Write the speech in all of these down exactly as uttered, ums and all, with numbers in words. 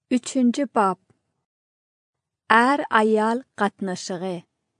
Üçüncü bab. Er ayal qatnaşığı.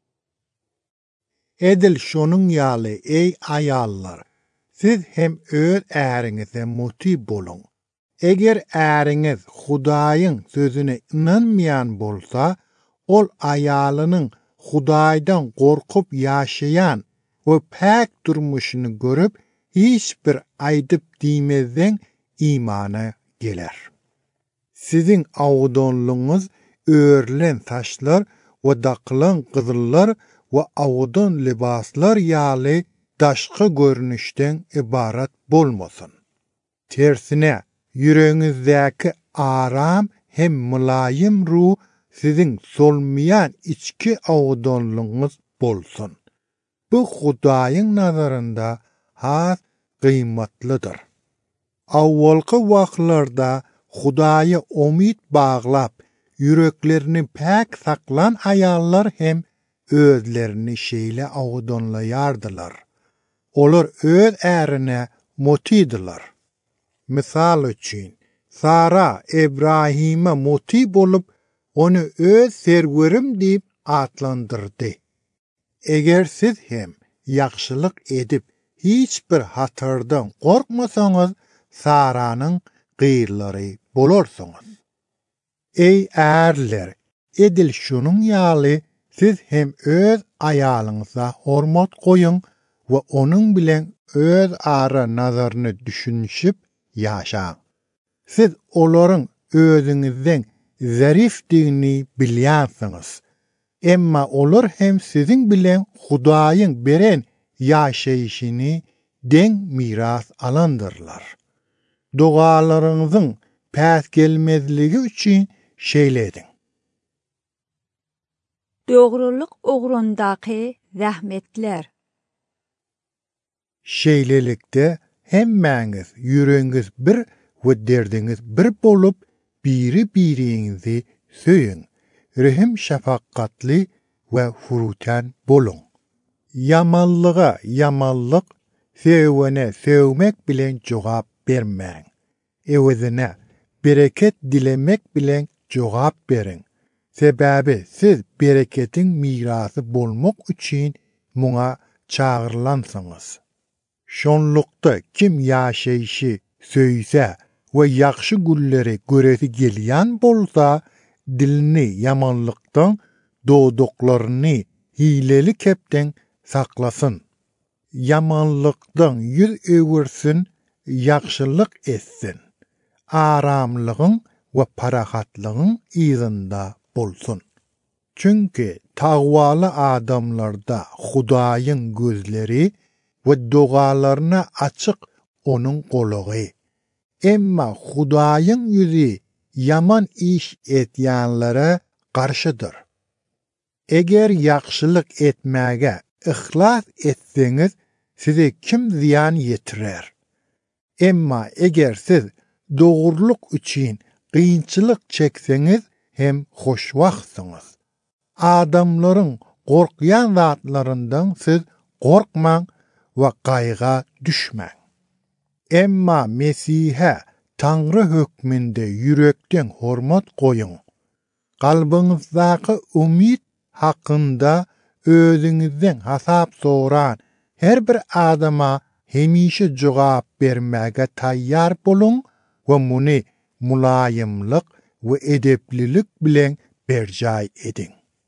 Edil şonun ýaly ey ayallar, siz hem öz äriňize muti bolun. Eger äriňiz Hudaýyň sözüne inanmayan bolsa, ol ayalynyň Hudaýdan gorkup ýaşaýan we päk durmuşyny görüp hiç bir aýdyp diýmezden imana geler. Sizin awdanlygyňyz örlen taşlar we daklan gyzyllar we awdan libaslar ýaly daşky görnüşden ibarat bolmasyn. Tersine, yüreğinizdäki aram hem mulayim ruh sizin solmayan içki awdanlygyňyz bolsun. Bu Hudaýyň nazarynda has gıymatlydyr. Awwalky wagtlarda Hudaýa umid baglap, yüreklerini päk saklan ayallar hem özlerini şeýle awdanlaýardylar. Olar öz ärine motidiler. Misal üçin, Sara Ebrahim'e moti bolup, onu öz serwerim diýip atlandyrdy. Eger siz hem ýakşylyk edip hiç bir hatardan gorkmasaňyz, Saranyň gyrlary bolarsyňyz. Ey ärler, edil şunun ýaly siz hem öz ayalyňyza hormat goýun we onuň bilen öz ara nazaryny düşünşip ýaşaň. Siz olaryň özüňizden zarifdigini bilýänsiňiz. Emma olar hem sizin bilen Hudaýyň beren ýaşaýyşyny deň miras alandyrlar. Dogalaryňyzyň päs gelmezligi üçin şeýle edin. Dogruluk ugrundaky rahmetler. Şeýlelikde hemmäňiz yüreğiniz bir we derdiňiz bir bolup biri biriňizi söýün. Rehim şafakatli we hurutan bolun. Yamanlyga yamanlyk, sevene sevmek bilen jogap bermäň. Ewezine bereket dilemek bilen jogap berin. Sebäbi siz bereketin mirasy bolmak üçin muňa çağırlansyňyz. Şonlukda kim ýaşaýşy söýse we ýakşy gülleri göresi gelýän bolsa, dilini yamanlykdan, doduklaryny hileli kepden saklasın. Yamanlykdan yüz öwürsin, ýakşylyk etsin. Aramlygyň we parahatlygyň ýerinde bolsun. Çünki tagwaly adamlarda Hudaýyň gözleri we dogalaryna açyk onuň golagy. Emma Hudaýyň ýüzi yaman iş etýänlere garşydyr. Eger ýakşylyk etmäge ihlas etseňiz, size kim ziyan ýetirer? Emma eger siz dogurluk üçin kıyınçılık çekseňiz hem hoşwagtsyňyz. Adamlaryň gorkýan zatlaryndan siz gorkmaň we gaýga düşmäň. Emma Mesihe Tanrı hökmünde yürekden hormat goýun. Galbyňyzdaky umid hakynda özüňizden hasap soran her bir adama hemişe jogap bermäge taýýar bolun we muny mulayimlyk we edeplilik bilen berjay edin.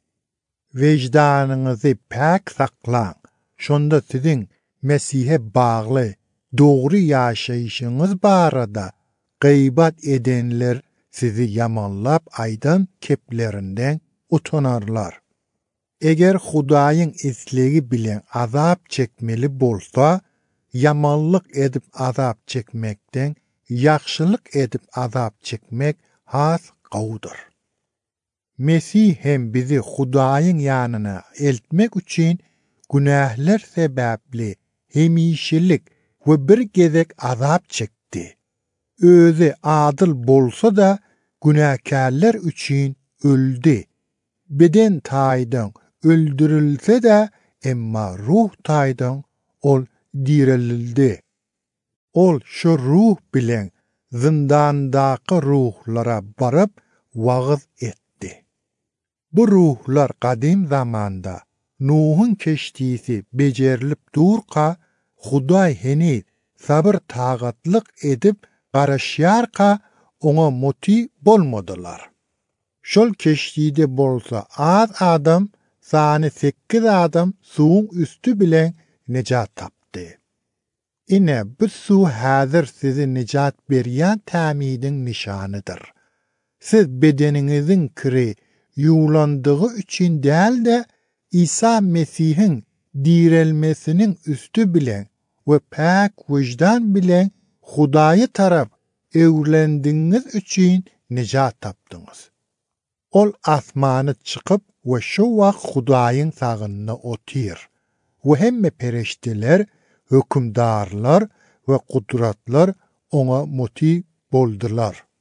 Vicdanyňyzy päk saklaň. Şonda sizin Mesihe bagly, dogry ýaşaýyşyňyz barada gıybat edenler sizi yamanlap aydan keplerinden utanarlar. Eger Hudaýyň esligi bilen azap çekmeli bolsa, yamanlyk edip azap çekmekden, ýakşylyk edip azap çekmek has gowdur. Mesih hem bizi Hudaýyň ýanyna eltmek üçin günähler sebäpli hemişelik we bir gezek azap çekdi. Özü adyl bolsa da günäkärler üçin öldü. Beden taýdan öldürilse de emma ruh taýdan ol dirildi. Ol şu ruh bilen zindandaky ruhlara barıp vağız etti. Bu ruhlar kadim zamanda Nuh'un keştisi becerilip durka, Huday heni sabır tağatlık edip garaşyarka ona moti bolmadılar. Şol keştide bolsa az adam, sani sekiz adam suğun üstü bilen necat tapdı. Ine bu su hazır sizi necat beryan tamidin nişanıdır. Siz bedeninizin kiri yuğlandığı için değil de İsa Mesih'in direlmesinin üstü bilen ve pek vicdan bilen Hudayı taraf evlendiniz için necat tapdınız. Ol asmanı çıkıp ve şu vak Hudayın sağınına otir. Ve hemme pereştiler, hükümdarlar ve kudratlar ona muti boldular.